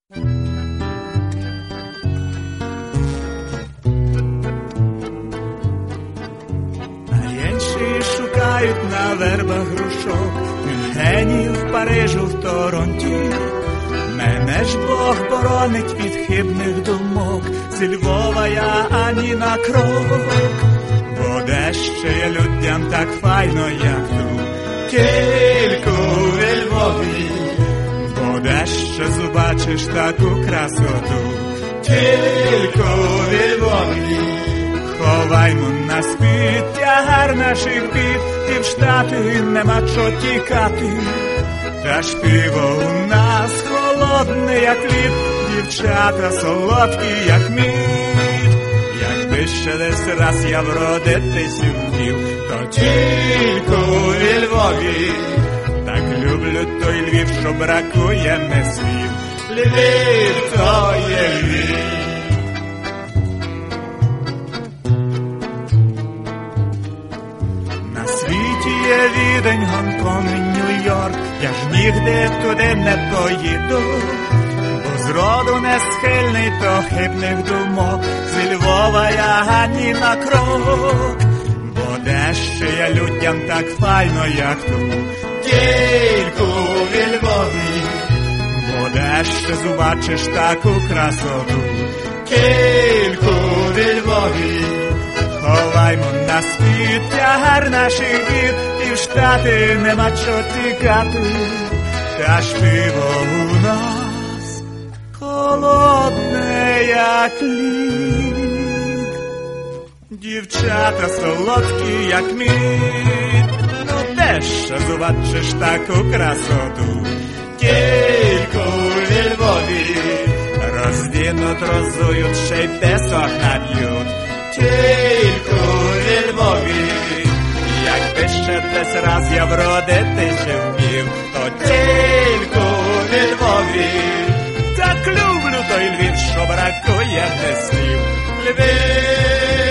Шукають на вербах грушок, Мюнхені, в Парижу, в Торонті. Мене ж Бог боронить від хибних думок, зі Львова я ані на крок. Бо де ще є людям так файно, як тут, тільки у Львові. Бо де ще побачиш таку красоту, тільки у Львові. Ховаймо на спід тягар наших бід, і в Штати нема чого тікати. Та ж пиво у нас холодне, як лід, дівчата солодкі, як мід. Якби ще десь раз я вродитись вмів, то тільки у Львові. Так люблю той Львів, що бракує не слів. Львів, то є Львів. Є Відень, Гонконг і Нью-Йорк, я ж нігде туди не поїду, бо зроду не схильний до хибних думок, зі Львова я ані на крок. Бо де ще є людям так файно, як тут, тільки у Львові. Бо де ще побачиш таку красоту, тільки у Львові. Ховаймо на спід тягар наших бід, і в Штати нема чого тікати. Та ж пиво у нас холодне, як лід, дівчата солодкі, як мід. Ну де ще побачиш таку красоту, тільки у Львові. Роздінуть, розують, ще й песок наб'ють, тільки у Львові. Якби ще десь раз я вродитись вмів, то тільки у Львові. Так люблю той Львів, що бракує не слів. Львів.